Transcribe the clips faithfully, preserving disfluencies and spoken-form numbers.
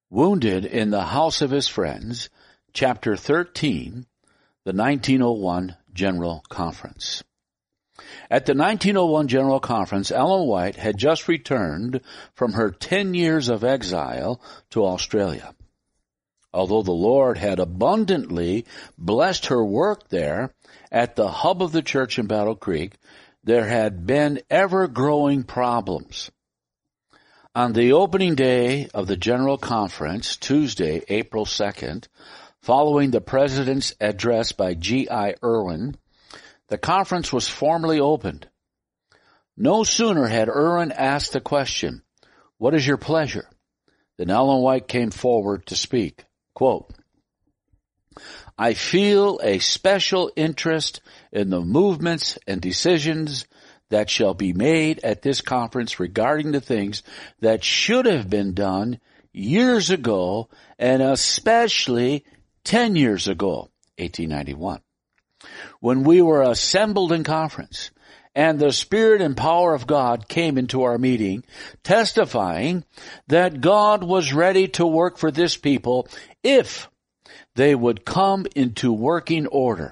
Wounded in the House of His Friends, Chapter thirteen, the nineteen oh one General Conference. At the nineteen oh one General Conference, Ellen White had just returned from her ten years of exile to Australia. Although the Lord had abundantly blessed her work there at the hub of the church in Battle Creek, there had been ever-growing problems. On the opening day of the General Conference, Tuesday, April second, following the President's address by G I Irwin, the conference was formally opened. No sooner had Irwin asked the question, "What is your pleasure?" than Ellen White came forward to speak. Quote, "I feel a special interest in the movements and decisions that shall be made at this conference regarding the things that should have been done years ago, and especially ten years ago, eighteen ninety-one, when we were assembled in conference, and the Spirit and power of God came into our meeting, testifying that God was ready to work for this people if they would come into working order.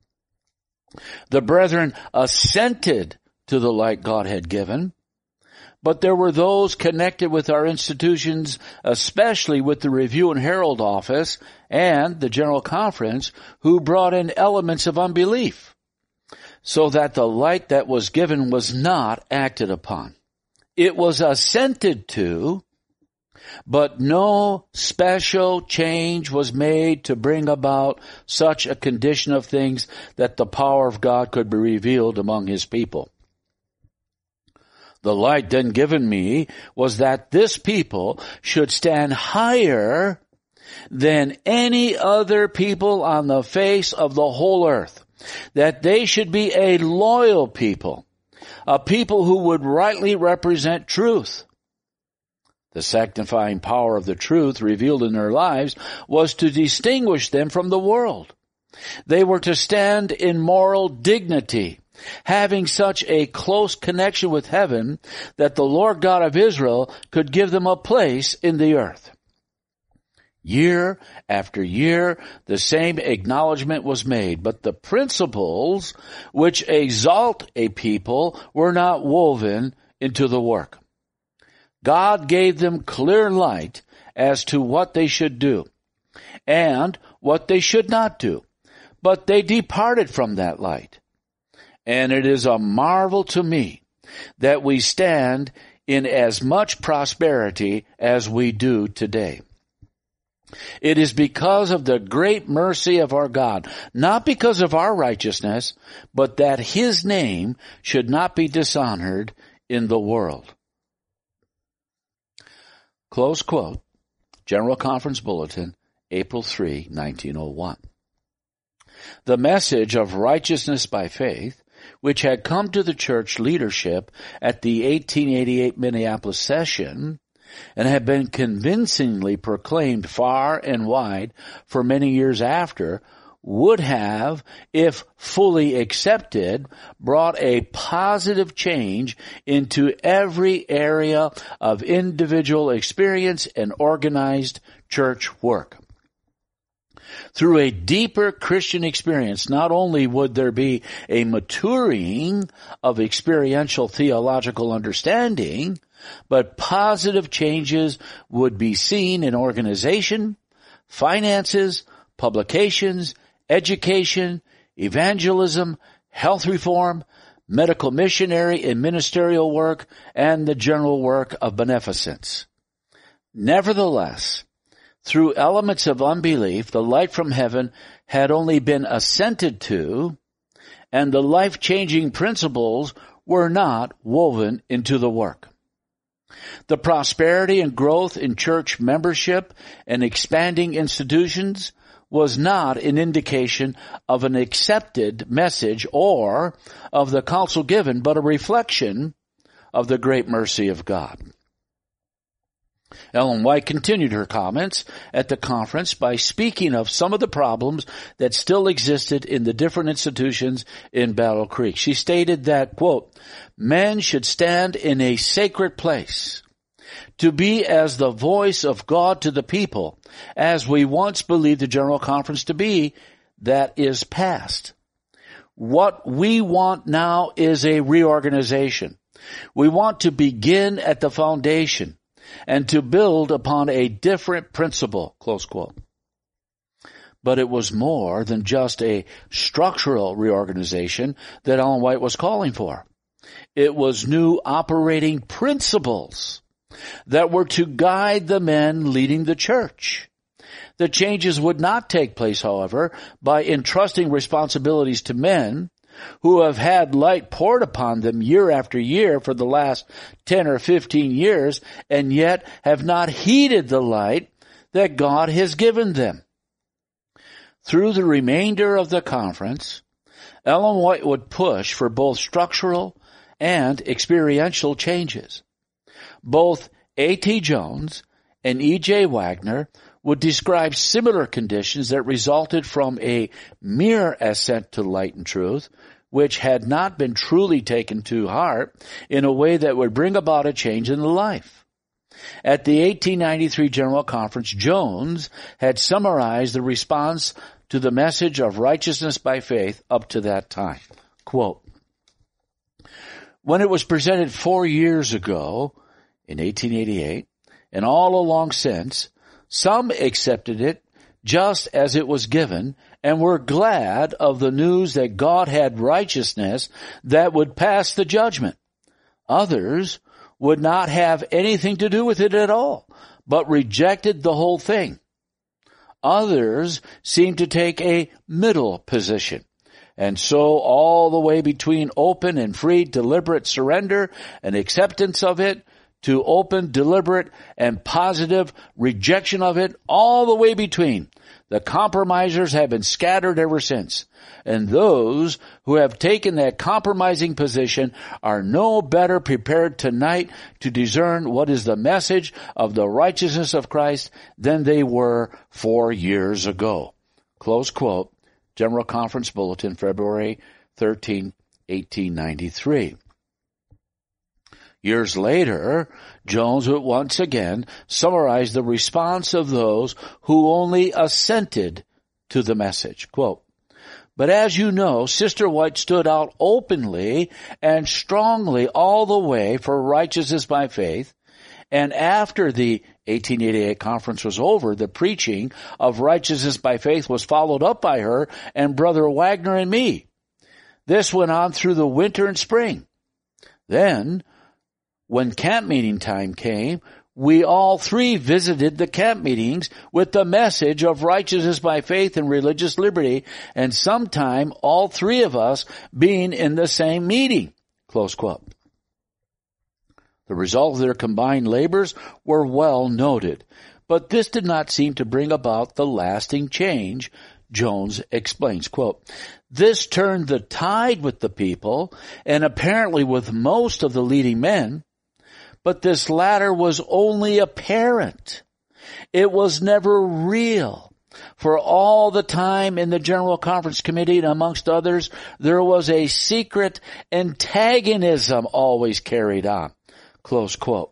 The brethren assented to the light God had given, but there were those connected with our institutions, especially with the Review and Herald Office and the General Conference, who brought in elements of unbelief, so that the light that was given was not acted upon. It was assented to, but no special change was made to bring about such a condition of things that the power of God could be revealed among His people. The light then given me was that this people should stand higher than any other people on the face of the whole earth, that they should be a loyal people, a people who would rightly represent truth. The sanctifying power of the truth revealed in their lives was to distinguish them from the world. They were to stand in moral dignity, having such a close connection with heaven that the Lord God of Israel could give them a place in the earth. Year after year, the same acknowledgement was made, but the principles which exalt a people were not woven into the work. God gave them clear light as to what they should do and what they should not do, but they departed from that light. And it is a marvel to me that we stand in as much prosperity as we do today. It is because of the great mercy of our God, not because of our righteousness, but that His name should not be dishonored in the world." Close quote. General Conference Bulletin, April third, nineteen oh one. The message of righteousness by faith, which had come to the church leadership at the eighteen eighty-eight Minneapolis session and had been convincingly proclaimed far and wide for many years after, would have, if fully accepted, brought a positive change into every area of individual experience and organized church work. Through a deeper Christian experience, not only would there be a maturing of experiential theological understanding, but positive changes would be seen in organization, finances, publications, education, evangelism, health reform, medical missionary and ministerial work, and the general work of beneficence. Nevertheless, through elements of unbelief, the light from heaven had only been assented to, and the life-changing principles were not woven into the work. The prosperity and growth in church membership and expanding institutions was not an indication of an accepted message or of the counsel given, but a reflection of the great mercy of God. Ellen White continued her comments at the conference by speaking of some of the problems that still existed in the different institutions in Battle Creek. She stated that, quote, "Men should stand in a sacred place to be as the voice of God to the people, as we once believed the General Conference to be, that is past. What we want now is a reorganization. We want to begin at the foundation and to build upon a different principle, close quote. But it was more than just a structural reorganization that Ellen White was calling for. It was new operating principles that were to guide the men leading the church. The changes would not take place, however, by entrusting responsibilities to men who have had light poured upon them year after year for the last ten or fifteen years and yet have not heeded the light that God has given them. Through the remainder of the conference, Ellen White would push for both structural and experiential changes. Both A T Jones and E J Wagner would describe similar conditions that resulted from a mere assent to light and truth, which had not been truly taken to heart in a way that would bring about a change in the life. At the eighteen ninety-three General Conference, Jones had summarized the response to the message of righteousness by faith up to that time. Quote, when it was presented four years ago, in eighteen eighty-eight, and all along since, some accepted it just as it was given and were glad of the news that God had righteousness that would pass the judgment. Others would not have anything to do with it at all, but rejected the whole thing. Others seemed to take a middle position. And so all the way between open and free, deliberate surrender and acceptance of it to open, deliberate, and positive rejection of it, all the way between. The compromisers have been scattered ever since. And those who have taken that compromising position are no better prepared tonight to discern what is the message of the righteousness of Christ than they were four years ago. Close quote. General Conference Bulletin, February thirteenth, eighteen ninety-three. Years later, Jones would once again summarize the response of those who only assented to the message. Quote, but as you know, Sister White stood out openly and strongly all the way for righteousness by faith, and after the eighteen eighty-eight conference was over, the preaching of righteousness by faith was followed up by her and Brother Wagner and me. This went on through the winter and spring. Then, when camp meeting time came, we all three visited the camp meetings with the message of righteousness by faith and religious liberty, and sometime all three of us being in the same meeting. Close quote. The result of their combined labors were well noted, but this did not seem to bring about the lasting change. Jones explains, quote, this turned the tide with the people and apparently with most of the leading men, but this latter was only apparent. It was never real. For all the time in the General Conference Committee and amongst others, there was a secret antagonism always carried on. Close quote.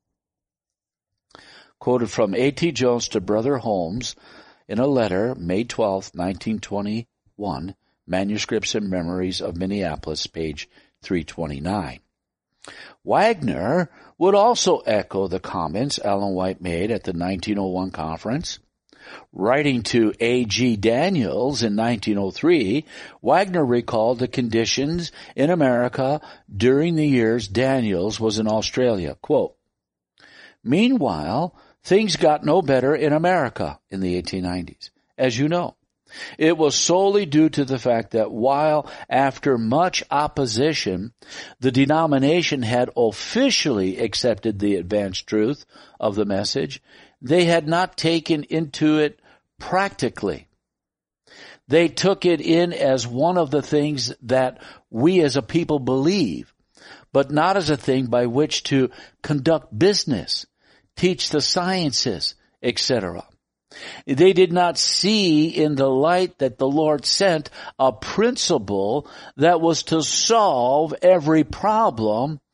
Quoted from A T Jones to Brother Holmes in a letter, May twelfth, nineteen twenty-one, Manuscripts and Memories of Minneapolis, page three twenty-nine. Wagner would also echo the comments Ellen White made at the nineteen oh one conference. Writing to A G Daniels in nineteen oh three, Wagner recalled the conditions in America during the years Daniels was in Australia. Quote, meanwhile, things got no better in America in the eighteen nineties, as you know. It was solely due to the fact that while, after much opposition, the denomination had officially accepted the advanced truth of the message, they had not taken into it practically. They took it in as one of the things that we as a people believe, but not as a thing by which to conduct business, teach the sciences, et cetera. They did not see in the light that the Lord sent a principle that was to solve every problem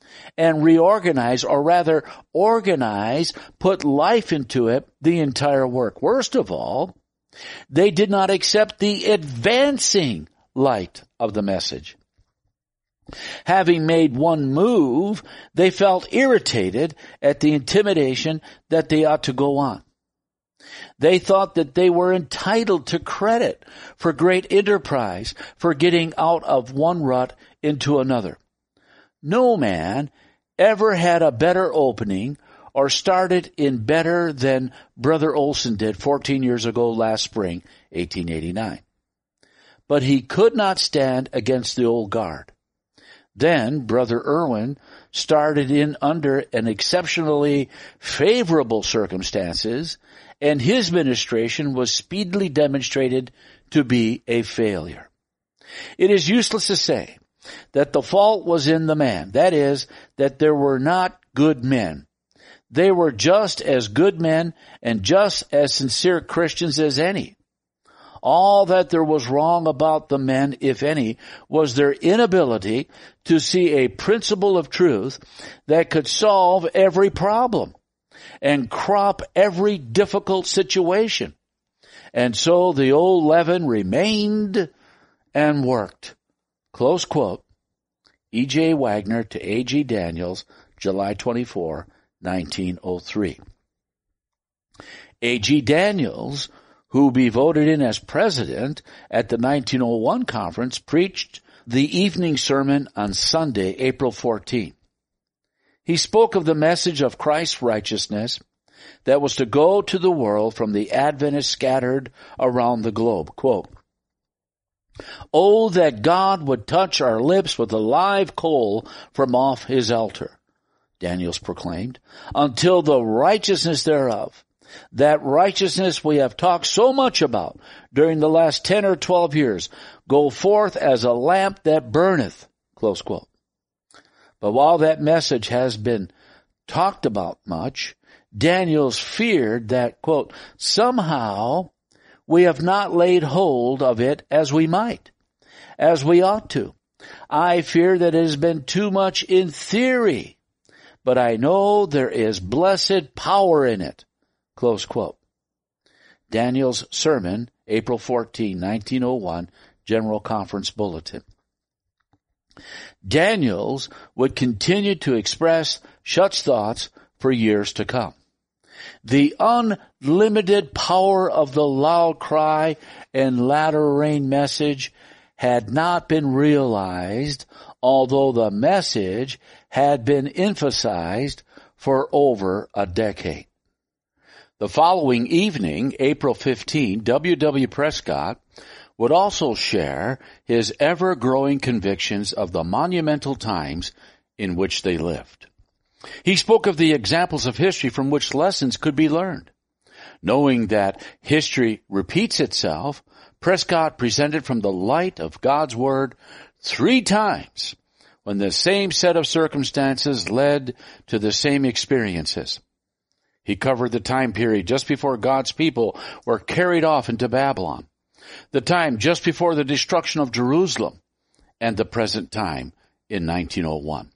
and reorganize, or rather organize, put life into it, the entire work. Worst of all, they did not accept the advancing light of the message. Having made one move, they felt irritated at the intimidation that they ought to go on. They thought that they were entitled to credit for great enterprise, for getting out of one rut into another. No man ever had a better opening or started in better than Brother Olson did fourteen years ago last spring, eighteen eighty-nine. But he could not stand against the old guard. Then Brother Irwin started in under an exceptionally favorable circumstances, and his ministration was speedily demonstrated to be a failure. It is useless to say that the fault was in the man. That is, that there were not good men. They were just as good men and just as sincere Christians as any. All that there was wrong about the men, if any, was their inability to see a principle of truth that could solve every problem and crop every difficult situation. And so the old leaven remained and worked. Close quote. E J. Wagner to A G. Daniels, July twenty-fourth, nineteen oh three. A G. Daniels, who be voted in as president at the nineteen oh one conference, preached the evening sermon on Sunday, April fourteenth. He spoke of the message of Christ's righteousness that was to go to the world from the Adventists scattered around the globe. Quote, "Oh, that God would touch our lips with a live coal from off his altar," Daniels proclaimed, "until the righteousness thereof, that righteousness we have talked so much about during the last ten or twelve years, go forth as a lamp that burneth." Close quote. But while that message has been talked about much, Daniels feared that, quote, "somehow we have not laid hold of it as we might, as we ought to. I fear that it has been too much in theory, but I know there is blessed power in it." Close quote. Daniel's sermon, April fourteenth, nineteen oh one, General Conference Bulletin. Daniels would continue to express such thoughts for years to come. The unlimited power of the loud cry and latter rain message had not been realized, although the message had been emphasized for over a decade. The following evening, April fifteenth, W W Prescott would also share his ever-growing convictions of the monumental times in which they lived. He spoke of the examples of history from which lessons could be learned. Knowing that history repeats itself, Prescott presented from the light of God's Word three times when the same set of circumstances led to the same experiences. He covered the time period just before God's people were carried off into Babylon, the time just before the destruction of Jerusalem, and the present time in nineteen oh one.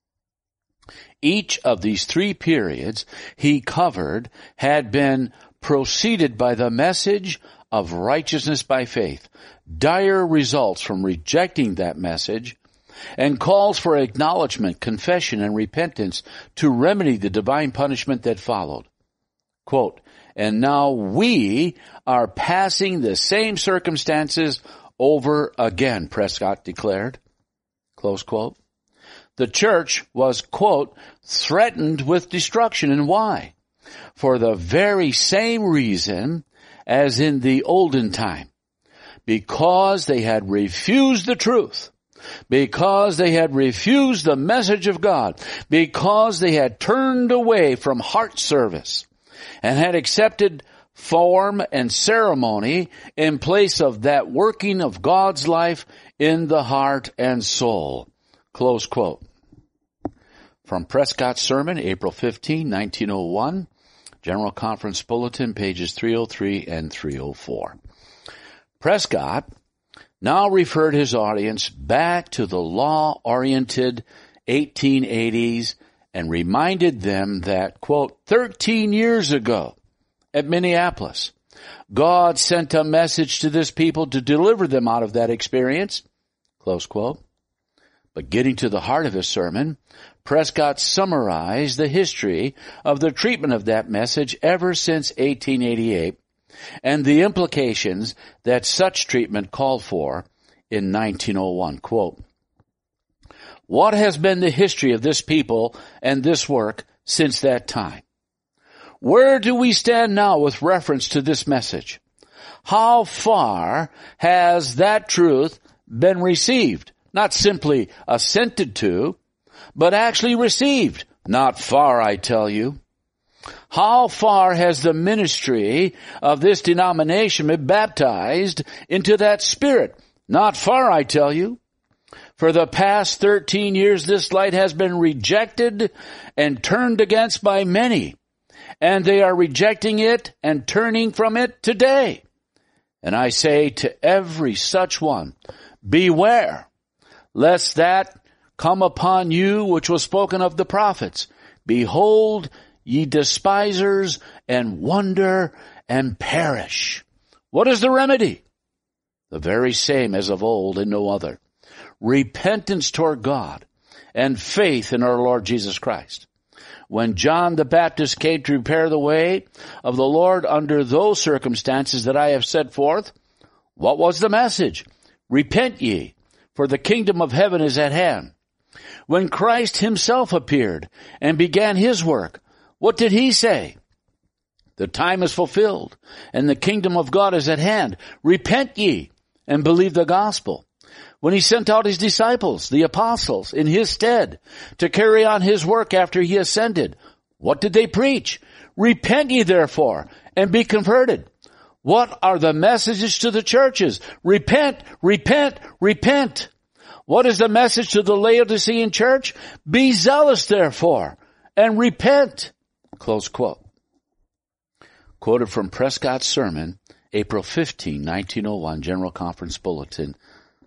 Each of these three periods he covered had been preceded by the message of righteousness by faith, dire results from rejecting that message, and calls for acknowledgement, confession, and repentance to remedy the divine punishment that followed. Quote, "And now we are passing the same circumstances over again," Prescott declared. Close quote. The church was, quote, "threatened with destruction." And why? For the very same reason as in the olden time. Because they had refused the truth. Because they had refused the message of God. Because they had turned away from heart service and had accepted form and ceremony in place of that working of God's life in the heart and soul. Close quote. From Prescott's sermon, April fifteenth, nineteen oh one, General Conference Bulletin, pages three oh three and three oh four. Prescott now referred his audience back to the law-oriented eighteen eighties and reminded them that, quote, thirteen years ago at Minneapolis, God sent a message to this people to deliver them out of that experience, close quote. But getting to the heart of his sermon, Prescott summarized the history of the treatment of that message ever since eighteen eighty-eight and the implications that such treatment called for in nineteen oh one. Quote, what has been the history of this people and this work since that time? Where do we stand now with reference to this message? How far has that truth been received? Not simply assented to, but actually received. Not far, I tell you. How far has the ministry of this denomination been baptized into that spirit? Not far, I tell you. For the past thirteen years, this light has been rejected and turned against by many, and they are rejecting it and turning from it today. And I say to every such one, beware, lest that come upon you which was spoken of the prophets. Behold, ye despisers, and wonder, and perish. What is the remedy? The very same as of old and no other. Repentance toward God, and faith in our Lord Jesus Christ. When John the Baptist came to prepare the way of the Lord under those circumstances that I have set forth, what was the message? Repent ye, for the kingdom of heaven is at hand. When Christ himself appeared and began his work, what did he say? The time is fulfilled, and the kingdom of God is at hand. Repent ye, and believe the gospel. When he sent out his disciples, the apostles, in his stead, to carry on his work after he ascended, what did they preach? Repent ye therefore, and be converted. What are the messages to the churches? Repent, repent, repent. What is the message to the Laodicean church? Be zealous therefore, and repent. Close quote. Quoted from Prescott's sermon, April fifteenth, nineteen oh one, General Conference Bulletin.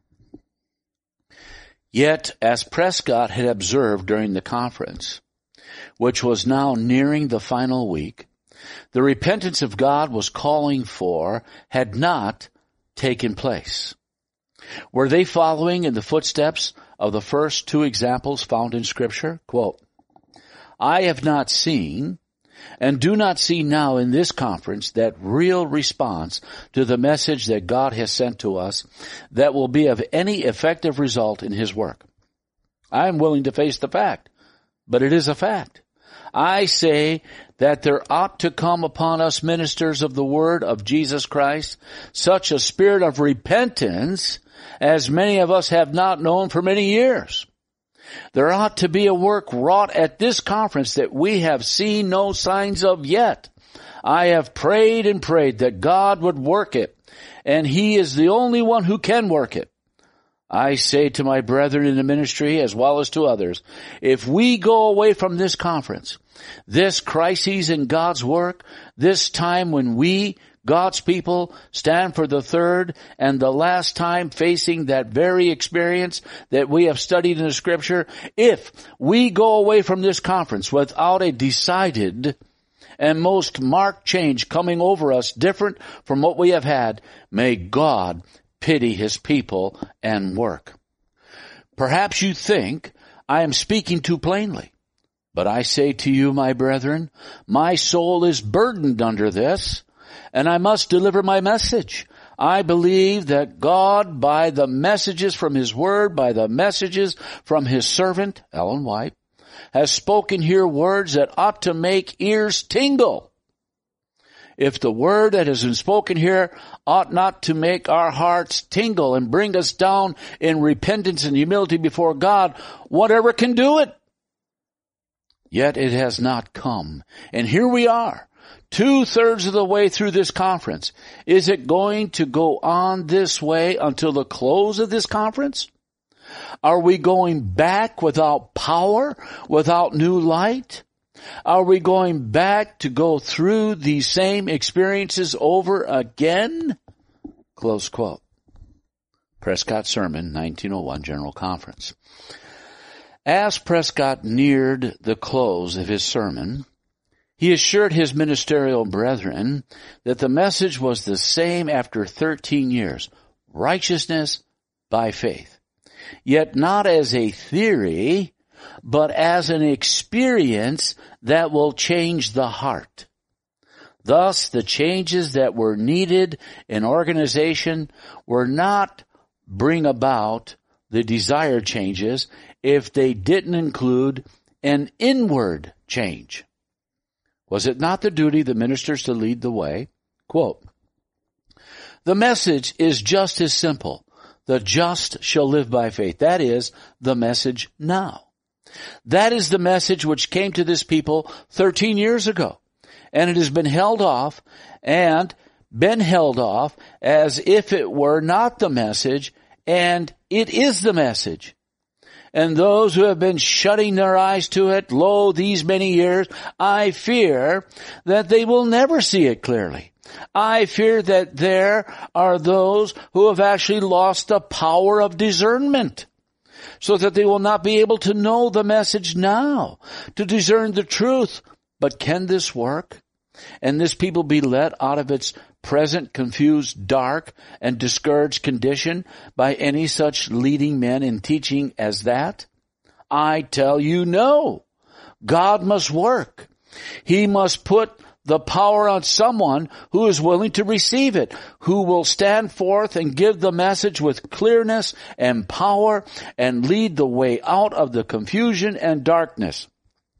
Yet, as Prescott had observed during the conference, which was now nearing the final week, the repentance of God was calling for had not taken place. Were they following in the footsteps of the first two examples found in Scripture? Quote, I have not seen and do not see now in this conference that real response to the message that God has sent to us that will be of any effective result in his work. I am willing to face the fact, but it is a fact. I say that there ought to come upon us ministers of the word of Jesus Christ such a spirit of repentance as many of us have not known for many years. There ought to be a work wrought at this conference that we have seen no signs of yet. I have prayed and prayed that God would work it, and he is the only one who can work it. I say to my brethren in the ministry as well as to others, if we go away from this conference, this crisis in God's work, this time when we, God's people, stand for the third and the last time facing that very experience that we have studied in the Scripture, if we go away from this conference without a decided and most marked change coming over us different from what we have had, may God pity his people and work. Perhaps you think I am speaking too plainly, but I say to you, my brethren, my soul is burdened under this, and I must deliver my message. I believe that God, by the messages from his word, by the messages from his servant, Ellen White, has spoken here words that ought to make ears tingle. If the word that has been spoken here ought not to make our hearts tingle and bring us down in repentance and humility before God, whatever can do it? Yet it has not come. And here we are, two-thirds of the way through this conference. Is it going to go on this way until the close of this conference? Are we going back without power, without new light? Are we going back to go through these same experiences over again? Close quote. Prescott Sermon, nineteen oh one General Conference. As Prescott neared the close of his sermon, he assured his ministerial brethren that the message was the same after thirteen years, righteousness by faith, yet not as a theory, but as an experience that will change the heart. Thus, the changes that were needed in organization were not bring about the desired changes if they didn't include an inward change. Was it not the duty of the ministers to lead the way? Quote, the message is just as simple. The just shall live by faith. That is the message now. That is the message which came to this people thirteen years ago. And it has been held off and been held off as if it were not the message, and it is the message. And those who have been shutting their eyes to it, lo, these many years, I fear that they will never see it clearly. I fear that there are those who have actually lost the power of discernment, so that they will not be able to know the message now, to discern the truth. But can this work? And this people be let out of its present confused, dark, and discouraged condition by any such leading men in teaching as that? I tell you no. God must work. He must put the power on someone who is willing to receive it, who will stand forth and give the message with clearness and power and lead the way out of the confusion and darkness.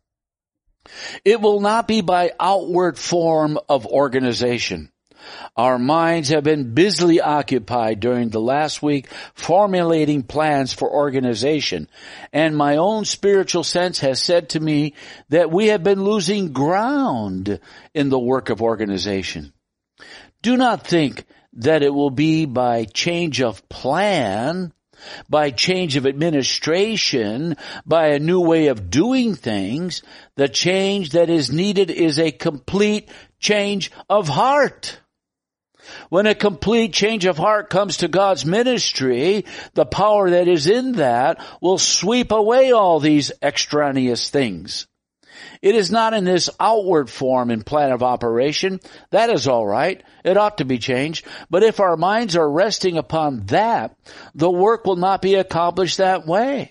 It will not be by outward form of organization. Our minds have been busily occupied during the last week formulating plans for organization, and my own spiritual sense has said to me that we have been losing ground in the work of organization. Do not think that it will be by change of plan, by change of administration, by a new way of doing things. The change that is needed is a complete change of heart. When a complete change of heart comes to God's ministry, the power that is in that will sweep away all these extraneous things. It is not in this outward form and plan of operation. That is all right. It ought to be changed. But if our minds are resting upon that, the work will not be accomplished that way.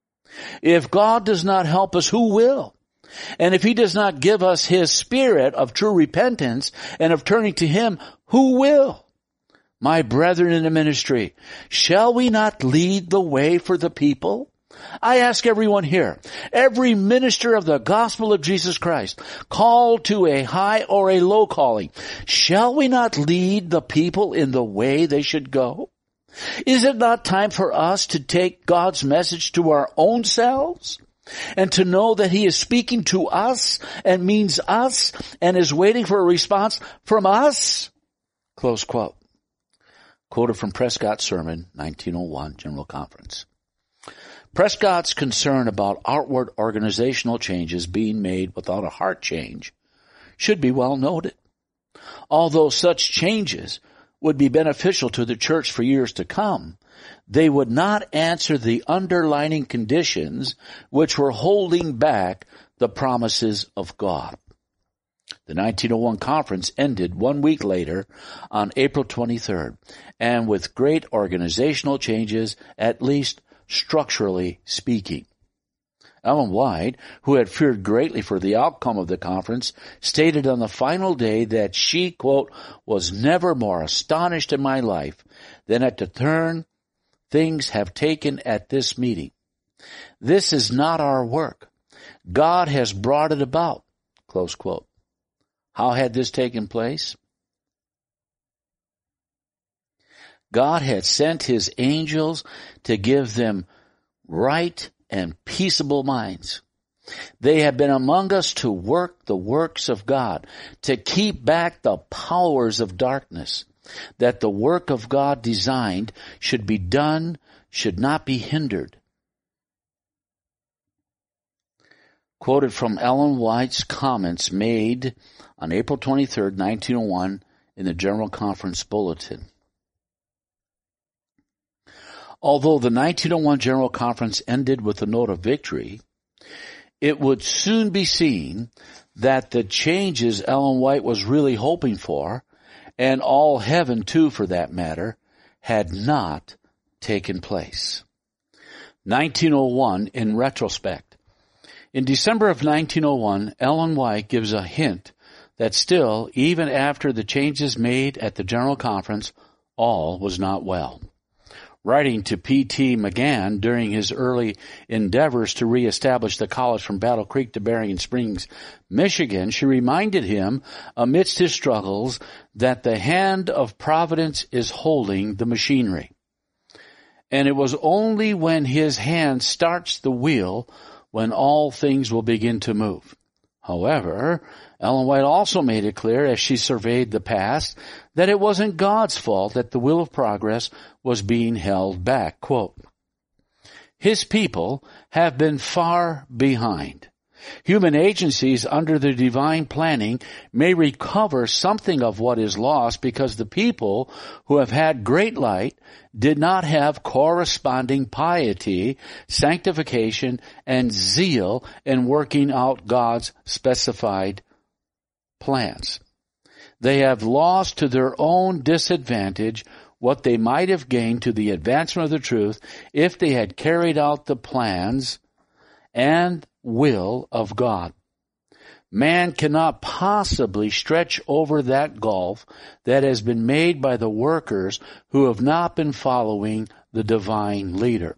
If God does not help us, who will? And if He does not give us His spirit of true repentance and of turning to Him, who will? My brethren in the ministry, shall we not lead the way for the people? I ask everyone here, every minister of the gospel of Jesus Christ, called to a high or a low calling, shall we not lead the people in the way they should go? Is it not time for us to take God's message to our own selves and to know that He is speaking to us and means us and is waiting for a response from us? Close quote. Quoted from Prescott's sermon, nineteen oh one, General Conference. Prescott's concern about outward organizational changes being made without a heart change should be well noted. Although such changes would be beneficial to the church for years to come, they would not answer the underlying conditions which were holding back the promises of God. The nineteen oh one conference ended one week later on April twenty-third, and with great organizational changes, at least structurally speaking. Ellen White, who had feared greatly for the outcome of the conference, stated on the final day that she, quote, was never more astonished in my life than at the turn things have taken at this meeting. This is not our work. God has brought it about, close quote. How had this taken place? God had sent His angels to give them right and peaceable minds. They have been among us to work the works of God, to keep back the powers of darkness, that the work of God designed should be done, should not be hindered. Quoted from Ellen White's comments made on April twenty-third, nineteen oh one, in the General Conference Bulletin. Although the nineteen oh one General Conference ended with a note of victory, it would soon be seen that the changes Ellen White was really hoping for, and all heaven too for that matter, had not taken place. nineteen oh one in retrospect. In December of nineteen oh one, Ellen White gives a hint that still, even after the changes made at the General Conference, all was not well. Writing to P T McGann during his early endeavors to reestablish the college from Battle Creek to Berrien Springs, Michigan, she reminded him, amidst his struggles, that the hand of providence is holding the machinery. And it was only when his hand starts the wheel when all things will begin to move. However, Ellen White also made it clear as she surveyed the past that it wasn't God's fault that the wheel of progress was being held back. Quote, His people have been far behind. Human agencies under the divine planning may recover something of what is lost because the people who have had great light did not have corresponding piety, sanctification, and zeal in working out God's specified plans. They have lost to their own disadvantage what they might have gained to the advancement of the truth if they had carried out the plans and will of God. Man cannot possibly stretch over that gulf that has been made by the workers who have not been following the divine leader.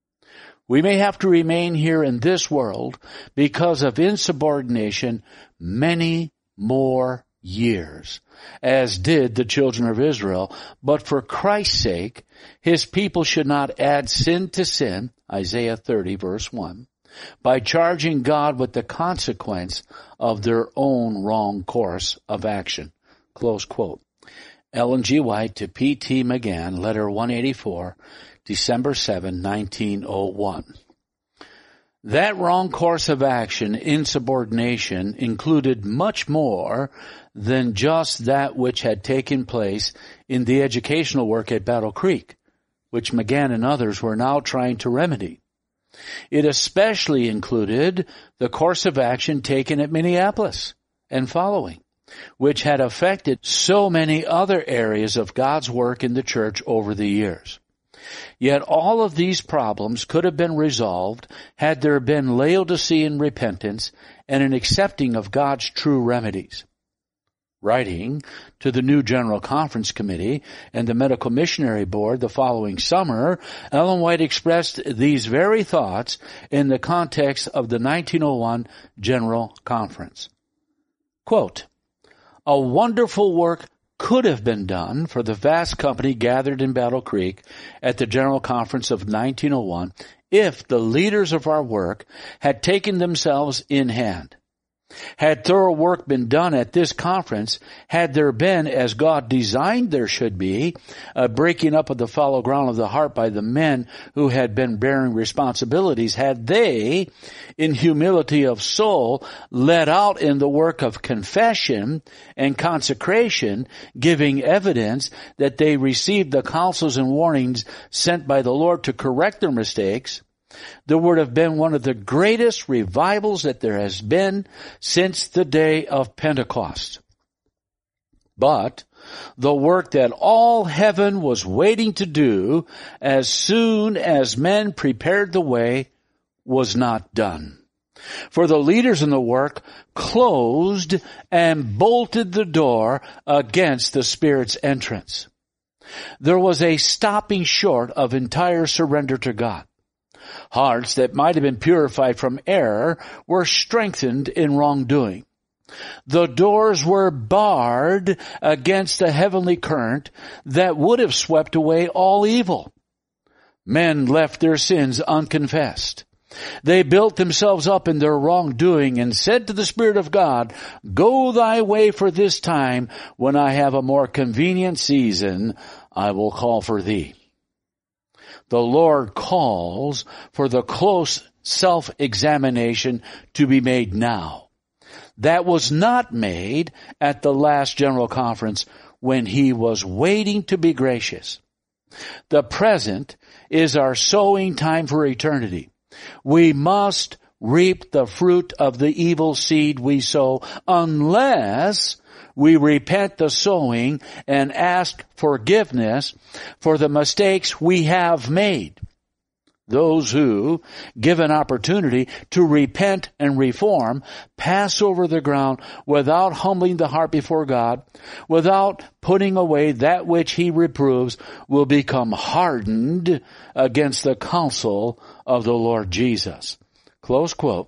We may have to remain here in this world because of insubordination many more years, as did the children of Israel. But for Christ's sake, His people should not add sin to sin, Isaiah thirty verse one, by charging God with the consequence of their own wrong course of action. Close quote. Ellen G. White to P T McGann, letter one eighty-four, December seventh, nineteen oh one. That wrong course of action, insubordination, included much more than just that which had taken place in the educational work at Battle Creek, which McGann and others were now trying to remedy. It especially included the course of action taken at Minneapolis and following, which had affected so many other areas of God's work in the church over the years. Yet all of these problems could have been resolved had there been Laodicean repentance and an accepting of God's true remedies. Writing to the new General Conference Committee and the Medical Missionary Board the following summer, Ellen White expressed these very thoughts in the context of the nineteen oh one General Conference. Quote, A wonderful work could have been done for the vast company gathered in Battle Creek at the General Conference of nineteen oh one if the leaders of our work had taken themselves in hand. Had thorough work been done at this conference, had there been, as God designed there should be, a breaking up of the fallow ground of the heart by the men who had been bearing responsibilities, had they, in humility of soul, led out in the work of confession and consecration, giving evidence that they received the counsels and warnings sent by the Lord to correct their mistakes, there would have been one of the greatest revivals that there has been since the day of Pentecost. But the work that all heaven was waiting to do as soon as men prepared the way was not done. For the leaders in the work closed and bolted the door against the Spirit's entrance. There was a stopping short of entire surrender to God. Hearts that might have been purified from error were strengthened in wrongdoing. The doors were barred against a heavenly current that would have swept away all evil. Men left their sins unconfessed. They built themselves up in their wrongdoing and said to the Spirit of God, Go thy way for this time. When I have a more convenient season, I will call for thee. The Lord calls for the close self-examination to be made now. That was not made at the last General Conference when He was waiting to be gracious. The present is our sowing time for eternity. We must reap the fruit of the evil seed we sow unless we repent the sowing and ask forgiveness for the mistakes we have made. Those who, given opportunity to repent and reform, pass over the ground without humbling the heart before God, without putting away that which He reproves, will become hardened against the counsel of the Lord Jesus. Close quote.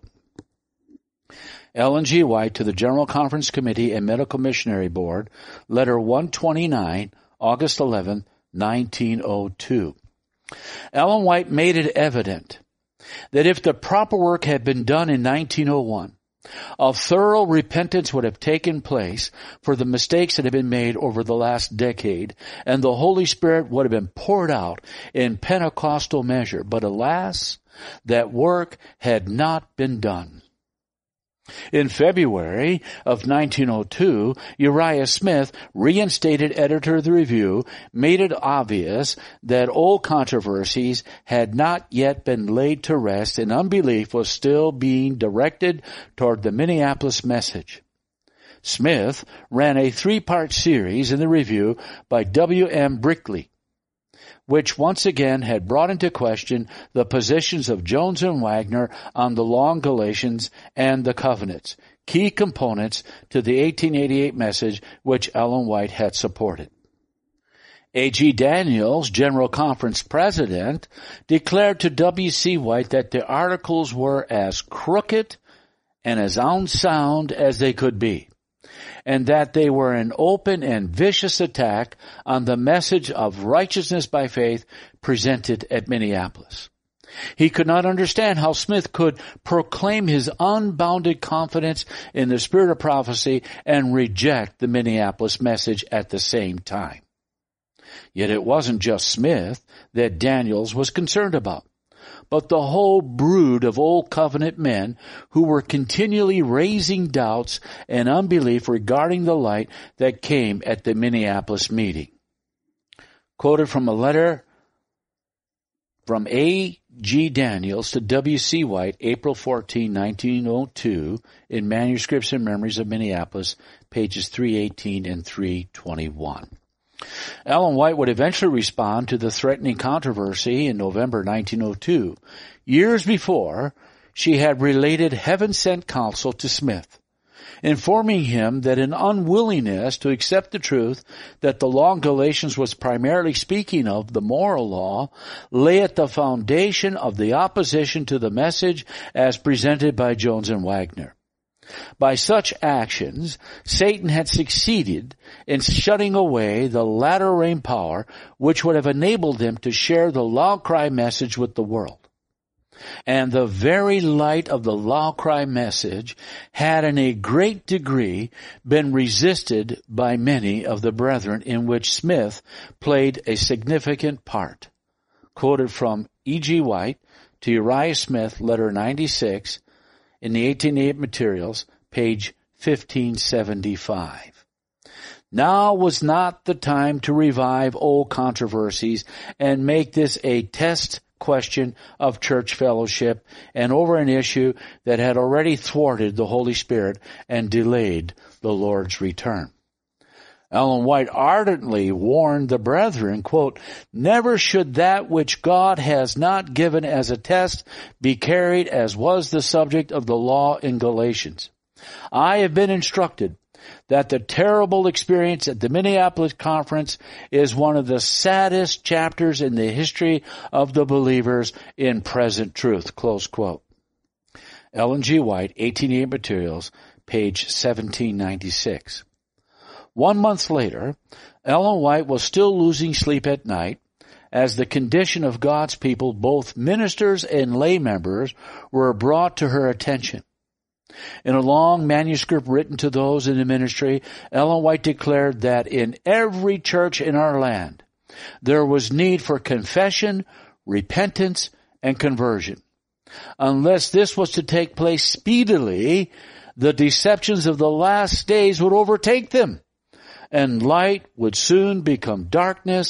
Ellen G. White to the General Conference Committee and Medical Missionary Board, letter one twenty-nine, August eleventh, nineteen oh two. Ellen White made it evident that if the proper work had been done in nineteen oh one, a thorough repentance would have taken place for the mistakes that had been made over the last decade, and the Holy Spirit would have been poured out in Pentecostal measure. But alas, that work had not been done. In February of nineteen oh two, Uriah Smith, reinstated editor of the Review, made it obvious that old controversies had not yet been laid to rest and unbelief was still being directed toward the Minneapolis message. Smith ran a three-part series in the Review by W M Brickley, which once again had brought into question the positions of Jones and Wagner on the Law in Galatians and the covenants, key components to the eighteen eighty-eight message which Ellen White had supported. A G Daniels, General Conference president, declared to W C White that the articles were as crooked and as unsound as they could be, and that they were an open and vicious attack on the message of righteousness by faith presented at Minneapolis. He could not understand how Smith could proclaim his unbounded confidence in the spirit of prophecy and reject the Minneapolis message at the same time. Yet it wasn't just Smith that Daniels was concerned about, but the whole brood of old covenant men who were continually raising doubts and unbelief regarding the light that came at the Minneapolis meeting. Quoted from a letter from A G Daniels to W C White, April fourteenth, nineteen oh two, in Manuscripts and Memories of Minneapolis, pages three eighteen and three twenty-one. Ellen White would eventually respond to the threatening controversy in November nineteen oh two. Years before, she had related heaven-sent counsel to Smith, informing him that an unwillingness to accept the truth that the law in Galatians was primarily speaking of the moral law lay at the foundation of the opposition to the message as presented by Jones and Wagner. By such actions, Satan had succeeded in shutting away the latter rain power which would have enabled them to share the loud cry message with the world. And the very light of the loud cry message had in a great degree been resisted by many of the brethren, in which Smith played a significant part. Quoted from E G White to Uriah Smith, letter ninety-six, in the eighteen eighty-eight materials, page fifteen seventy-five. Now was not the time to revive old controversies and make this a test question of church fellowship and over an issue that had already thwarted the Holy Spirit and delayed the Lord's return. Ellen White ardently warned the brethren, quote, "Never should that which God has not given as a test be carried as was the subject of the law in Galatians. I have been instructed that the terrible experience at the Minneapolis conference is one of the saddest chapters in the history of the believers in present truth," close quote. Ellen G. White, eighteen eighty-eight materials, page seventeen ninety-six. One month later, Ellen White was still losing sleep at night as the condition of God's people, both ministers and lay members, were brought to her attention. In a long manuscript written to those in the ministry, Ellen White declared that in every church in our land, there was need for confession, repentance, and conversion. Unless this was to take place speedily, the deceptions of the last days would overtake them, and light would soon become darkness,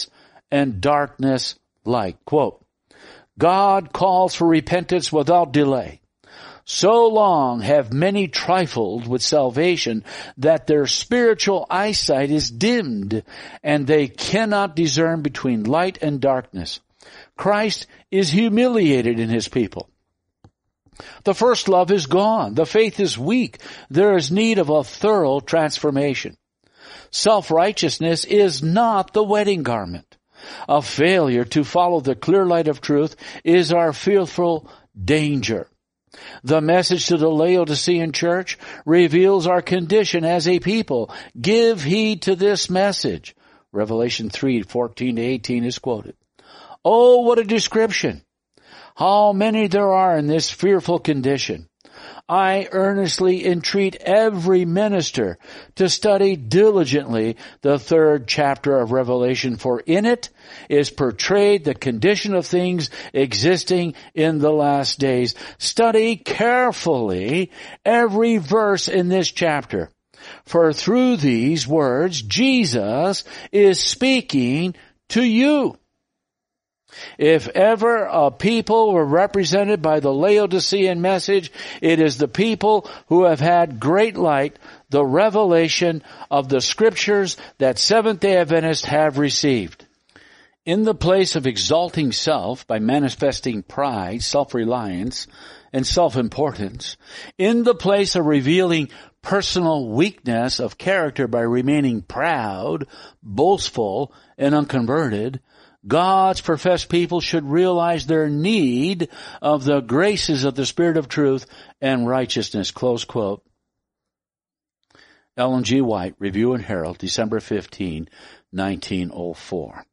and darkness like. Quote, God calls for repentance without delay. So long have many trifled with salvation that their spiritual eyesight is dimmed, and they cannot discern between light and darkness. Christ is humiliated in his people. The first love is gone. The faith is weak. There is need of a thorough transformation. Self-righteousness is not the wedding garment. A failure to follow the clear light of truth is our fearful danger. The message to the Laodicean church reveals our condition as a people. Give heed to this message. Revelation three, fourteen to eighteen is quoted. Oh, what a description! How many there are in this fearful condition. I earnestly entreat every minister to study diligently the third chapter of Revelation, for in it is portrayed the condition of things existing in the last days. Study carefully every verse in this chapter, for through these words Jesus is speaking to you. If ever a people were represented by the Laodicean message, it is the people who have had great light, the revelation of the Scriptures that Seventh-day Adventists have received. In the place of exalting self by manifesting pride, self-reliance, and self-importance, in the place of revealing personal weakness of character by remaining proud, boastful, and unconverted, God's professed people should realize their need of the graces of the Spirit of truth and righteousness. Close quote. Ellen G. White, Review and Herald, December fifteenth, nineteen oh four.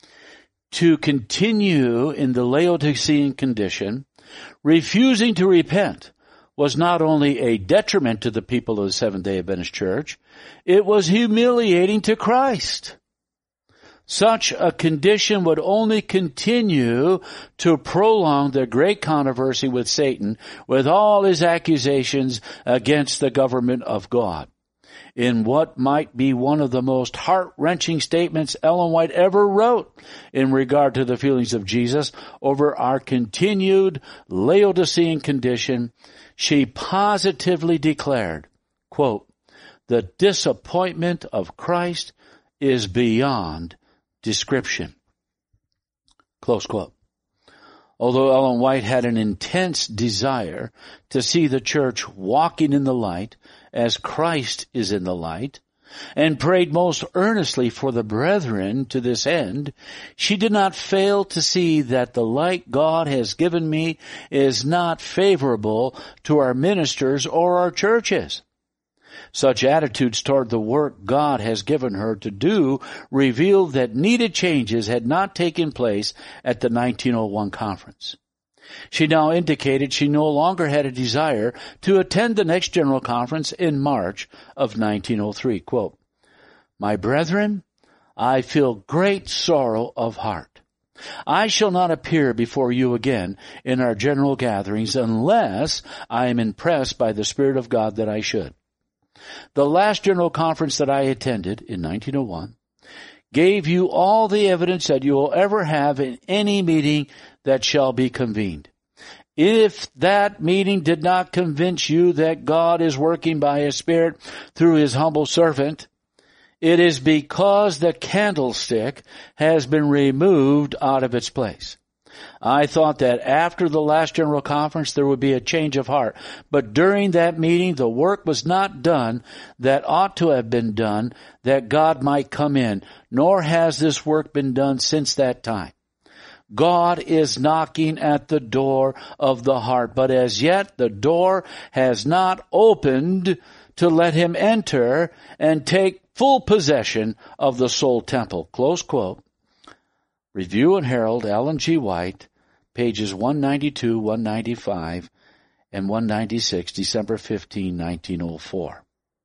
To continue in the Laodicean condition, refusing to repent was not only a detriment to the people of the Seventh-day Adventist Church, it was humiliating to Christ. Such a condition would only continue to prolong the great controversy with Satan with all his accusations against the government of God. In what might be one of the most heart-wrenching statements Ellen White ever wrote in regard to the feelings of Jesus over our continued Laodicean condition, she positively declared, quote, the disappointment of Christ is beyond description. Close quote. Although Ellen White had an intense desire to see the church walking in the light as Christ is in the light, and prayed most earnestly for the brethren to this end, she did not fail to see that the light God has given me is not favorable to our ministers or our churches. Such attitudes toward the work God has given her to do revealed that needed changes had not taken place at the nineteen oh one conference. She now indicated she no longer had a desire to attend the next General Conference in March of nineteen oh three. Quote, my brethren, I feel great sorrow of heart. I shall not appear before you again in our general gatherings unless I am impressed by the Spirit of God that I should. The last General Conference that I attended in nineteen oh one gave you all the evidence that you will ever have in any meeting that shall be convened. If that meeting did not convince you that God is working by His Spirit through His humble servant, it is because the candlestick has been removed out of its place. I thought that after the last General Conference there would be a change of heart. But during that meeting the work was not done that ought to have been done, that God might come in, nor has this work been done since that time. God is knocking at the door of the heart, but as yet the door has not opened to let Him enter and take full possession of the soul temple. Close quote. Review and Herald, Ellen G. White, pages one ninety-two, one ninety-five, and one ninety-six, December fifteenth, nineteen oh four.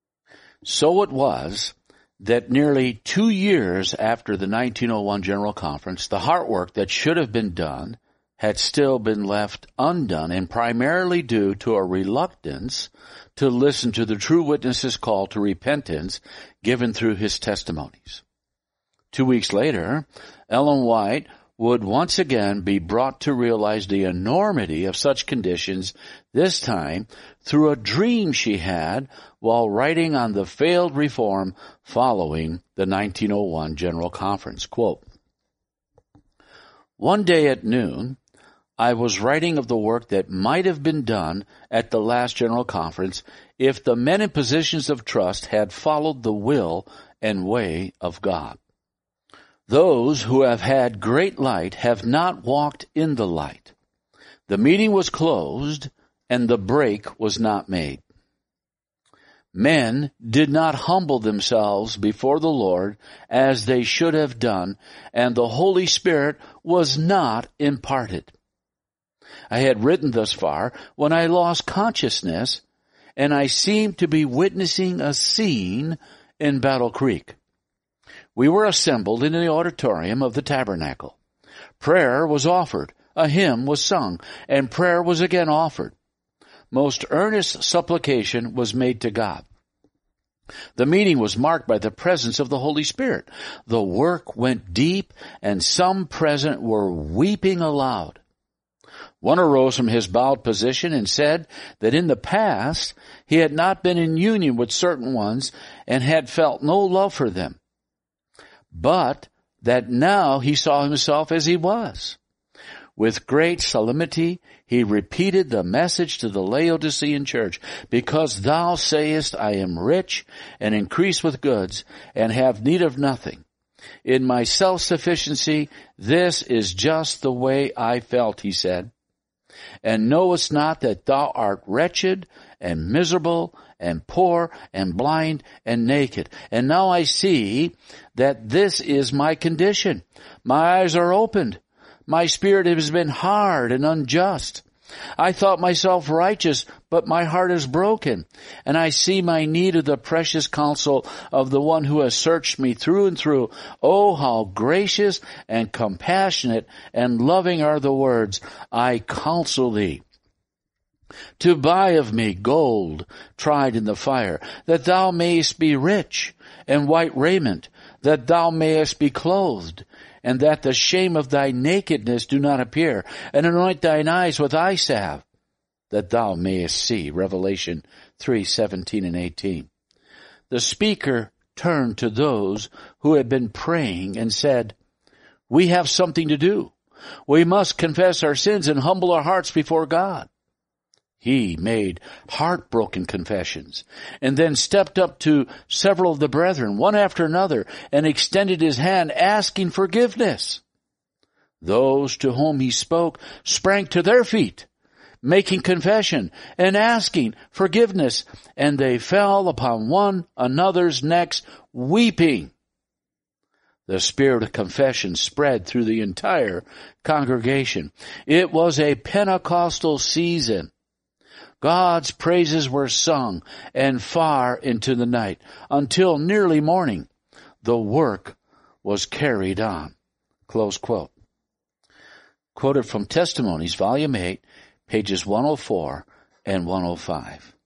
So it was that nearly two years after the nineteen oh one General Conference, the heart work that should have been done had still been left undone, and primarily due to a reluctance to listen to the true witness's call to repentance given through his testimonies. Two weeks later, Ellen White would once again be brought to realize the enormity of such conditions, this time through a dream she had while writing on the failed reform following the nineteen oh one General Conference. Quote, "One day at noon, I was writing of the work that might have been done at the last General Conference if the men in positions of trust had followed the will and way of God. Those who have had great light have not walked in the light. The meeting was closed, and the break was not made. Men did not humble themselves before the Lord as they should have done, and the Holy Spirit was not imparted. I had written thus far when I lost consciousness, and I seemed to be witnessing a scene in Battle Creek. We were assembled in the auditorium of the tabernacle. Prayer was offered, a hymn was sung, and prayer was again offered. Most earnest supplication was made to God. The meeting was marked by the presence of the Holy Spirit. The work went deep, and some present were weeping aloud. One arose from his bowed position and said that in the past he had not been in union with certain ones and had felt no love for them, but that now he saw himself as he was. With great solemnity, he repeated the message to the Laodicean church, because thou sayest, I am rich and increase with goods and have need of nothing. In my self-sufficiency, this is just the way I felt, he said. And knowest not that thou art wretched and miserable and poor and blind and naked. And now I see that this is my condition. My eyes are opened. My spirit has been hard and unjust. I thought myself righteous, but my heart is broken, and I see my need of the precious counsel of the one who has searched me through and through. Oh, how gracious and compassionate and loving are the words, I counsel thee. To buy of me gold tried in the fire, that thou mayest be rich, and white raiment, that thou mayest be clothed, and that the shame of thy nakedness do not appear, and anoint thine eyes with eye salve, that thou mayest see. Revelation three seventeen and eighteen. The speaker turned to those who had been praying and said, we have something to do. We must confess our sins and humble our hearts before God. He made heartbroken confessions and then stepped up to several of the brethren, one after another, and extended his hand asking forgiveness. Those to whom he spoke sprang to their feet, making confession and asking forgiveness, and they fell upon one another's necks, weeping. The spirit of confession spread through the entire congregation. It was a Pentecostal season. God's praises were sung and far into the night until nearly morning. The work was carried on. Close quote. Quoted from Testimonies, Volume eight, pages one oh four and one oh five.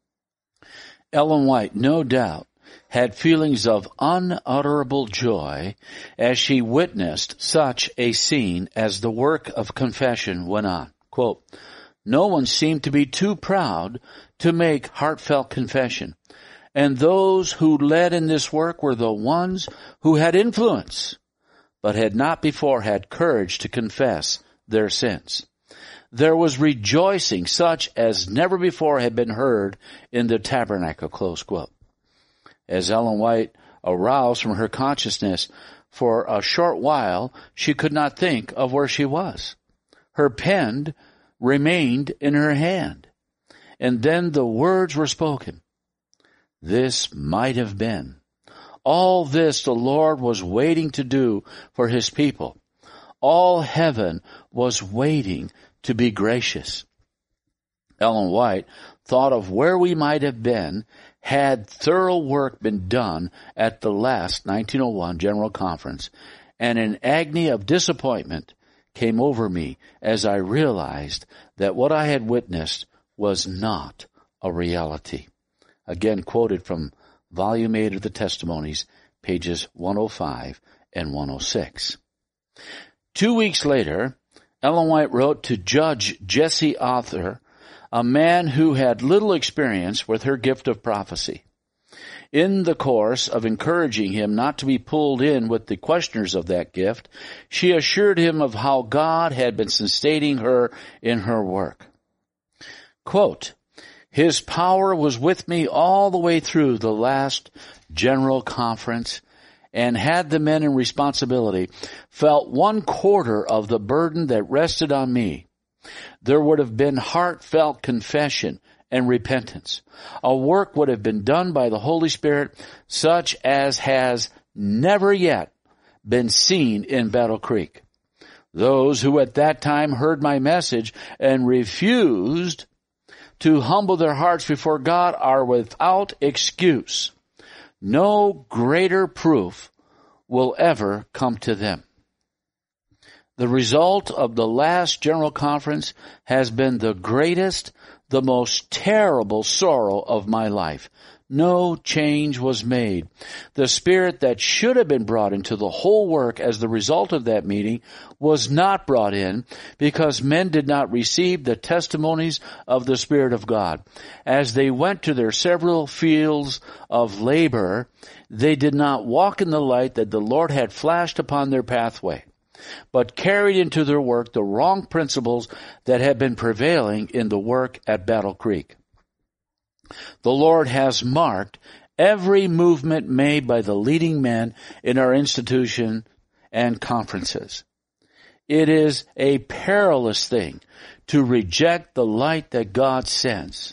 Ellen White, no doubt, had feelings of unutterable joy as she witnessed such a scene as the work of confession went on. Quote, no one seemed to be too proud to make heartfelt confession, and those who led in this work were the ones who had influence, but had not before had courage to confess their sins. There was rejoicing such as never before had been heard in the tabernacle, close quote. As Ellen White aroused from her consciousness, for a short while she could not think of where she was. Her pen remained in her hand, and then the words were spoken. This might have been. All this the Lord was waiting to do for his people. All heaven was waiting to be gracious. Ellen White thought of where we might have been had thorough work been done at the last nineteen oh one General Conference, and an agony of disappointment came over me as I realized that what I had witnessed was not a reality. Again quoted from Volume eight of the Testimonies, pages one oh five and one oh six. Two weeks later, Ellen White wrote to Judge Jesse Arthur, a man who had little experience with her gift of prophecy. In the course of encouraging him not to be pulled in with the questioners of that gift, she assured him of how God had been sustaining her in her work. Quote, "His power was with me all the way through the last General Conference, and had the men in responsibility felt one quarter of the burden that rested on me, there would have been heartfelt confession and repentance. A work would have been done by the Holy Spirit such as has never yet been seen in Battle Creek. Those who at that time heard my message and refused to humble their hearts before God are without excuse. No greater proof will ever come to them." The result of the last General Conference has been the greatest, the most terrible sorrow of my life. No change was made. The spirit that should have been brought into the whole work as the result of that meeting was not brought in because men did not receive the testimonies of the Spirit of God. As they went to their several fields of labor, they did not walk in the light that the Lord had flashed upon their pathway, but carried into their work the wrong principles that had been prevailing in the work at Battle Creek. The Lord has marked every movement made by the leading men in our institution and conferences. It is a perilous thing to reject the light that God sends.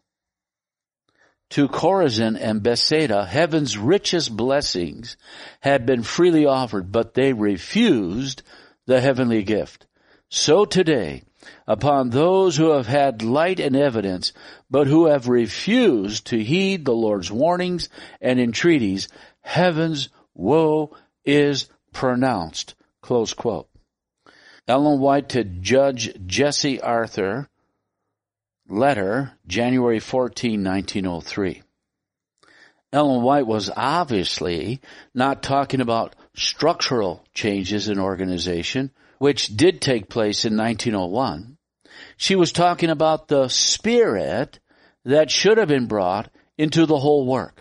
To Chorazin and Bethsaida, heaven's richest blessings had been freely offered, but they refused the heavenly gift. So today, upon those who have had light and evidence, but who have refused to heed the Lord's warnings and entreaties, heaven's woe is pronounced. Close quote. Ellen White to Judge Jesse Arthur, letter, January fourteenth, nineteen oh three. Ellen White was obviously not talking about structural changes in organization, which did take place in nineteen oh one. She was talking about the spirit that should have been brought into the whole work.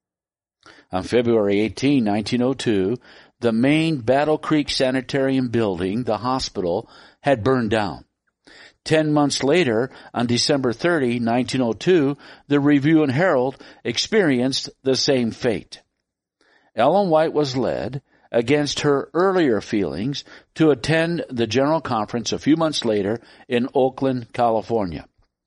On February eighteenth, nineteen oh two, the main Battle Creek Sanitarium building, the hospital, had burned down. Ten months later, on December thirtieth, nineteen oh two, the Review and Herald experienced the same fate. Ellen White was led, against her earlier feelings, to attend the General Conference a few months later in Oakland, California.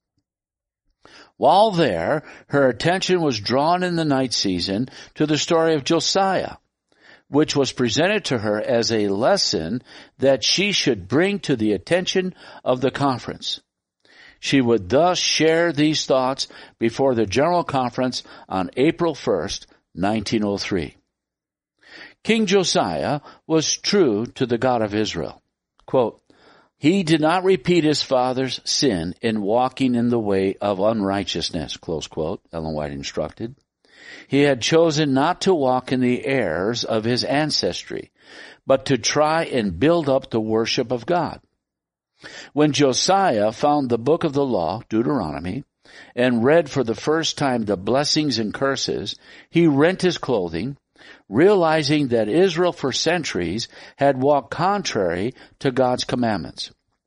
While there, her attention was drawn in the night season to the story of Josiah, which was presented to her as a lesson that she should bring to the attention of the conference. She would thus share these thoughts before the General Conference on April first, nineteen oh three. King Josiah was true to the God of Israel. Quote, "He did not repeat his father's sin in walking in the way of unrighteousness," close quote, Ellen White instructed. He had chosen not to walk in the errors of his ancestry, but to try and build up the worship of God. When Josiah found the book of the law, Deuteronomy, and read for the first time the blessings and curses, he rent his clothing, realizing that Israel for centuries had walked contrary to God's commandments.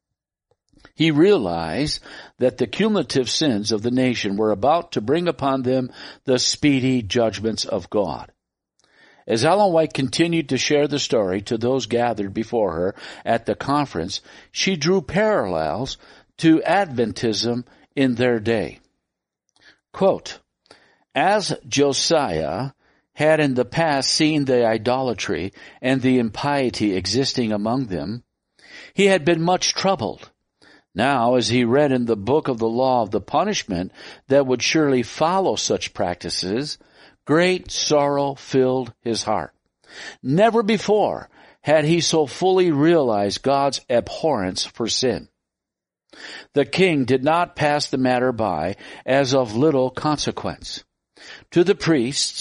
He realized that the cumulative sins of the nation were about to bring upon them the speedy judgments of God. As Ellen White continued to share the story to those gathered before her at the conference, she drew parallels to Adventism in their day. Quote, "As Josiah had in the past seen the idolatry and the impiety existing among them, he had been much troubled. Now, as he read in the book of the law of the punishment that would surely follow such practices, great sorrow filled his heart. Never before had he so fully realized God's abhorrence for sin. The king did not pass the matter by as of little consequence. To the priests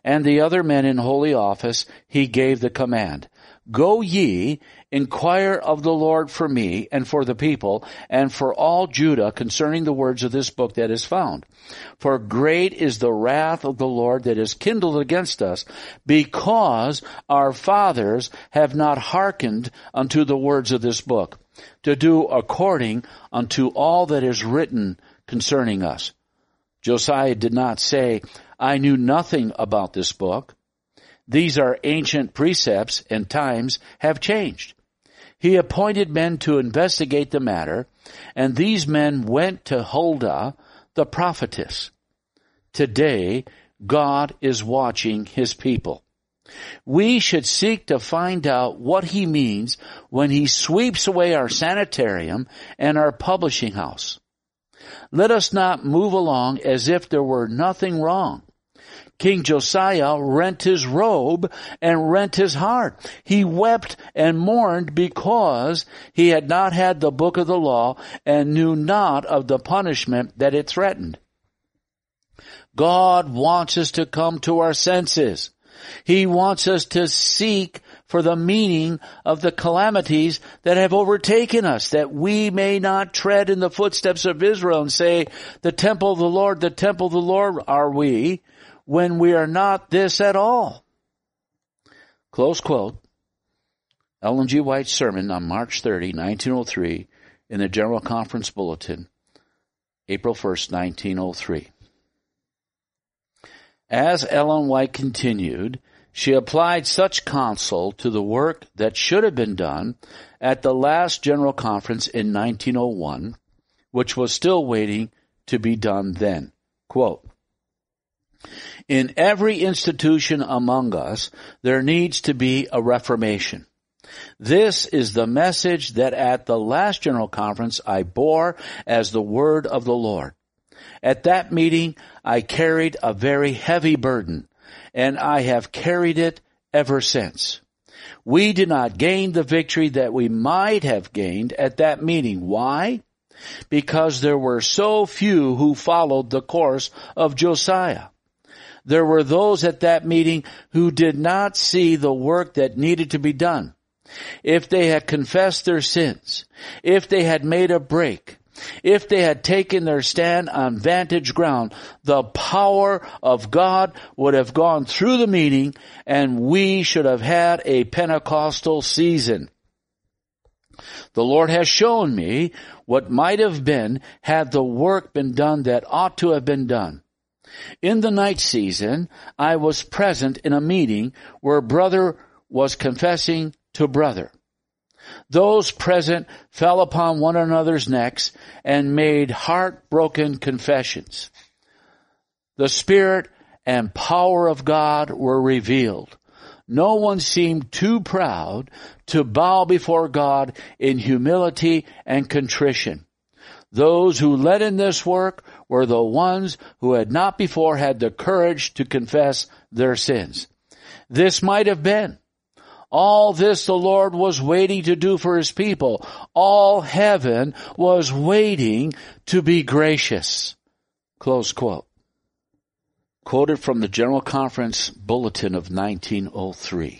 and the other men in holy office, he gave the command, Go ye, inquire of the Lord for me and for the people and for all Judah concerning the words of this book that is found. For great is the wrath of the Lord that is kindled against us, because our fathers have not hearkened unto the words of this book, to do according unto all that is written concerning us. Josiah did not say, I knew nothing about this book. These are ancient precepts, and times have changed. He appointed men to investigate the matter, and these men went to Huldah, the prophetess. Today, God is watching his people. We should seek to find out what he means when he sweeps away our sanitarium and our publishing house. Let us not move along as if there were nothing wrong. King Josiah rent his robe and rent his heart. He wept and mourned because he had not had the book of the law and knew not of the punishment that it threatened. God wants us to come to our senses. He wants us to seek for the meaning of the calamities that have overtaken us, that we may not tread in the footsteps of Israel and say, the temple of the Lord, the temple of the Lord are we, when we are not this at all. Close quote. Ellen G. White's sermon on March thirtieth, nineteen oh three, in the General Conference Bulletin, April first, nineteen oh three. As Ellen White continued, she applied such counsel to the work that should have been done at the last General Conference in nineteen oh one, which was still waiting to be done then. Quote, In every institution among us, there needs to be a reformation. This is the message that at the last General Conference I bore as the word of the Lord. At that meeting, I carried a very heavy burden, and I have carried it ever since. We did not gain the victory that we might have gained at that meeting. Why? Because there were so few who followed the course of Josiah. There were those at that meeting who did not see the work that needed to be done. If they had confessed their sins, if they had made a break, if they had taken their stand on vantage ground, the power of God would have gone through the meeting, and we should have had a Pentecostal season. The Lord has shown me what might have been had the work been done that ought to have been done. In the night season, I was present in a meeting where brother was confessing to brother. Those present fell upon one another's necks and made heartbroken confessions. The Spirit and power of God were revealed. No one seemed too proud to bow before God in humility and contrition. Those who led in this work were the ones who had not before had the courage to confess their sins. This might have been. All this the Lord was waiting to do for his people. All heaven was waiting to be gracious. Close quote. Quoted from the General Conference Bulletin of nineteen oh three.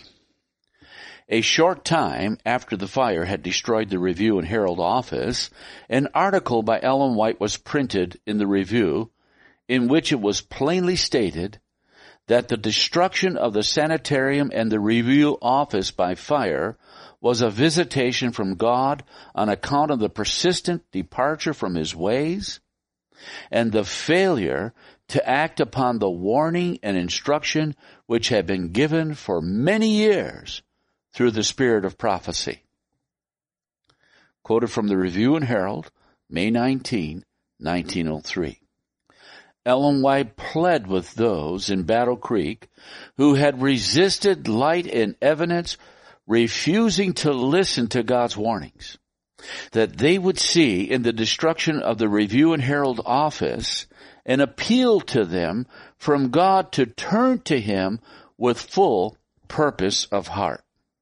A short time after the fire had destroyed the Review and Herald office, an article by Ellen White was printed in the Review in which it was plainly stated that the destruction of the sanitarium and the Review office by fire was a visitation from God on account of the persistent departure from his ways and the failure to act upon the warning and instruction which had been given for many years through the spirit of prophecy. Quoted from the Review and Herald, May nineteenth, nineteen oh three. Ellen White pled with those in Battle Creek who had resisted light and evidence, refusing to listen to God's warnings, that they would see in the destruction of the Review and Herald office an appeal to them from God to turn to him with full purpose of heart.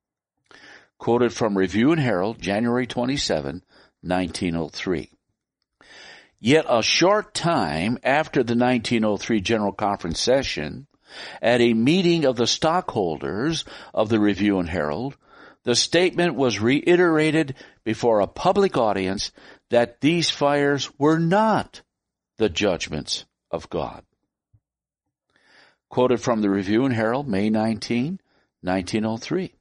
Quoted from Review and Herald, January twenty-seventh, nineteen oh three. Yet a short time after the nineteen oh three General Conference session, At a meeting of the stockholders of the Review and Herald, the statement was reiterated before a public audience that these fires were not the judgments of God. Quoted from the Review and Herald, May nineteenth, nineteen oh three.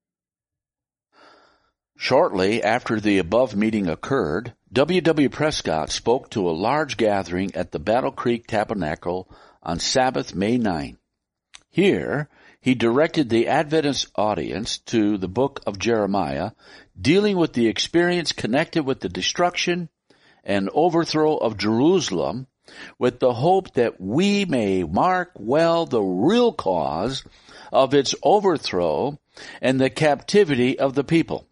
Shortly after the above meeting occurred, W W Prescott spoke to a large gathering at the Battle Creek Tabernacle on Sabbath, May ninth. Here, he directed the Adventist audience to the book of Jeremiah, dealing with the experience connected with the destruction and overthrow of Jerusalem, with the hope that we may mark well the real cause of its overthrow and the captivity of the people.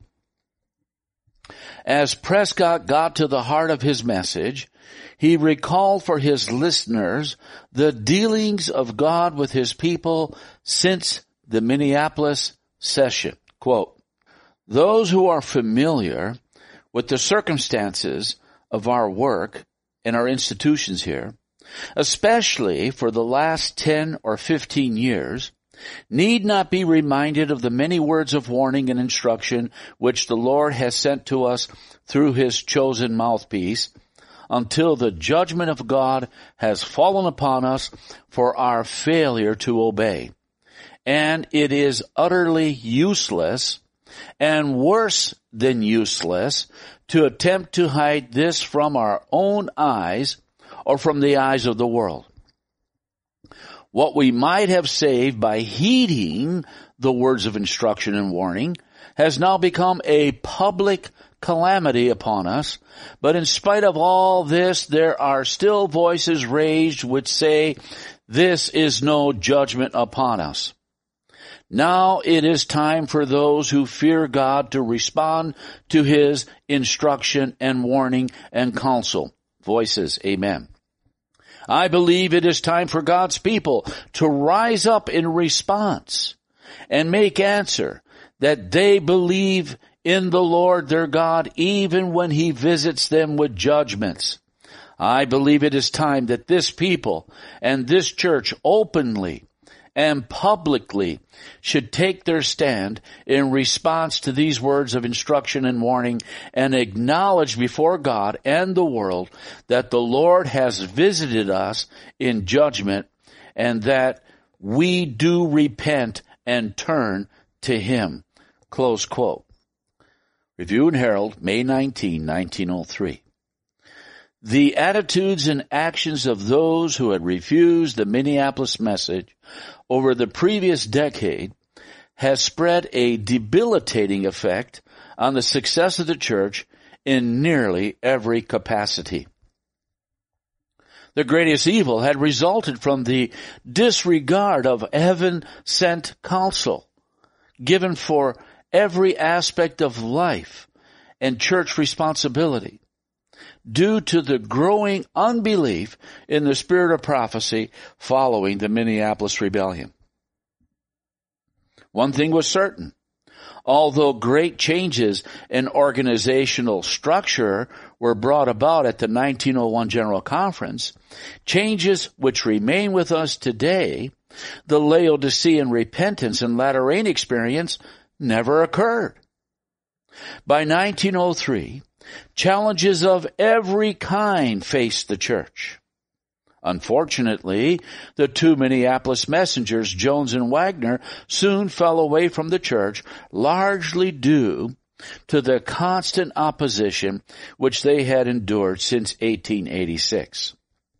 As Prescott got to the heart of his message, he recalled for his listeners the dealings of God with his people since the Minneapolis session. Quote, "Those who are familiar with the circumstances of our work and our institutions here, especially for the last ten or fifteen years, need not be reminded of the many words of warning and instruction which the Lord has sent to us through his chosen mouthpiece, until the judgment of God has fallen upon us for our failure to obey. And it is utterly useless, and worse than useless, to attempt to hide this from our own eyes or from the eyes of the world. What we might have saved by heeding the words of instruction and warning has now become a public calamity upon us. But in spite of all this, there are still voices raised which say, this is no judgment upon us. Now it is time for those who fear God to respond to his instruction and warning and counsel. Voices, amen. I believe it is time for God's people to rise up in response and make answer that they believe in the Lord their God even when he visits them with judgments. I believe it is time that this people and this church openly and publicly should take their stand in response to these words of instruction and warning and acknowledge before God and the world that the Lord has visited us in judgment and that we do repent and turn to him. Close quote. Review and Herald, May nineteenth, nineteen oh three. The attitudes and actions of those who had refused the Minneapolis message over the previous decade has spread a debilitating effect on the success of the church in nearly every capacity. The greatest evil had resulted from the disregard of heaven-sent counsel given for every aspect of life and church responsibility, due to the growing unbelief in the spirit of prophecy following the Minneapolis rebellion. One thing was certain. Although great changes in organizational structure were brought about at the nineteen oh one General Conference, changes which remain with us today, the Laodicean repentance and latter rain experience, never occurred. By nineteen oh three, challenges of every kind faced the church. Unfortunately, the two Minneapolis messengers, Jones and Wagner, soon fell away from the church, largely due to the constant opposition which they had endured since eighteen eighty-six.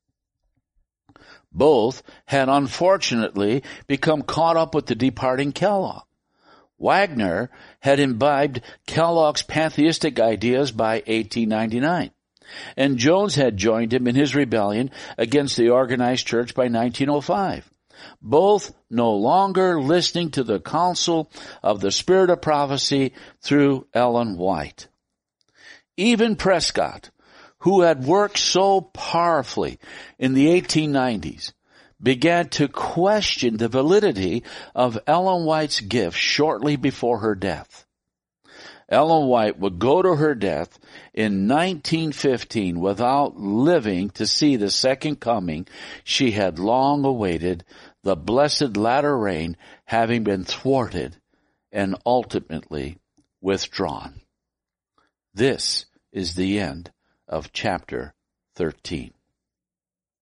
Both had unfortunately become caught up with the departing Kellogg. Wagner had imbibed Kellogg's pantheistic ideas by eighteen ninety-nine, and Jones had joined him in his rebellion against the organized church by nineteen oh five, both no longer listening to the counsel of the spirit of prophecy through Ellen White. Even Prescott, who had worked so powerfully in the eighteen nineties, began to question the validity of Ellen White's gift shortly before her death. Ellen White would go to her death in nineteen fifteen without living to see the second coming she had long awaited, the blessed latter rain having been thwarted and ultimately withdrawn. This is the end of chapter thirteen.